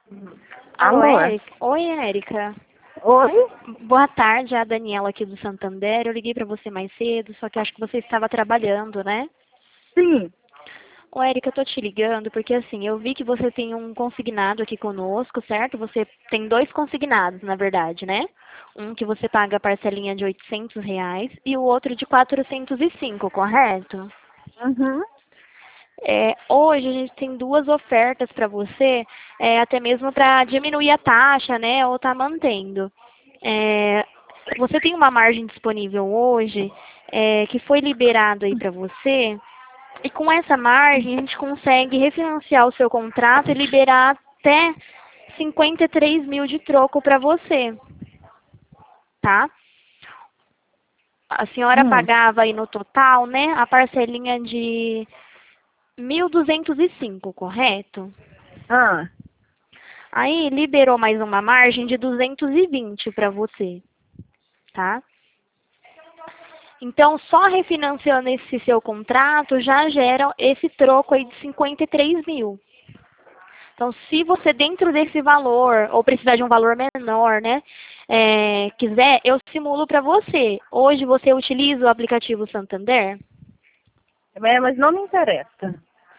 Alô, Alô? Érica? Oi, Érica. Oi? Boa tarde, é a Daniela aqui do Santander. Eu liguei para você mais cedo, só que acho que você estava trabalhando, né? Sim. Ô, Érica, eu tô te ligando porque assim, eu vi que você tem um consignado aqui conosco, certo? Você tem dois consignados, na verdade, né? Um que você paga a parcelinha de R$ 800 e o outro de 405, correto? Uhum. Hoje a gente tem duas ofertas para você, até mesmo para diminuir a taxa, né? Ou tá mantendo. É, Você tem uma margem disponível hoje, que foi liberado aí para você, e com essa margem a gente consegue refinanciar o seu contrato e liberar até 53 mil de troco para você, tá? A senhora Hum. pagava aí no total, né, a parcelinha de 1.205, correto? Ah, Aí liberou mais uma margem de 220 para você, tá? Então, só refinanciando esse seu contrato já gera esse troco aí de 53 mil. Então, se você dentro desse valor, ou precisar de um valor menor, né, quiser, eu simulo para você. Hoje você utiliza o aplicativo Santander? mas não me interessa.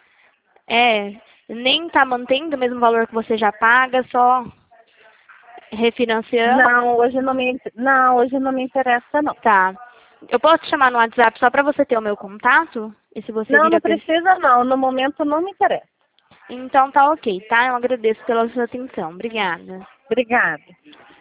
Nem está mantendo o mesmo valor que você já paga, só refinanciando? Hoje não me interessa, não. Tá. Eu posso te chamar no WhatsApp só para você ter o meu contato? E se você Não, vir não a precisa, não. No momento não me interessa. Então tá ok, tá? Eu agradeço pela sua atenção. Obrigada. Obrigada.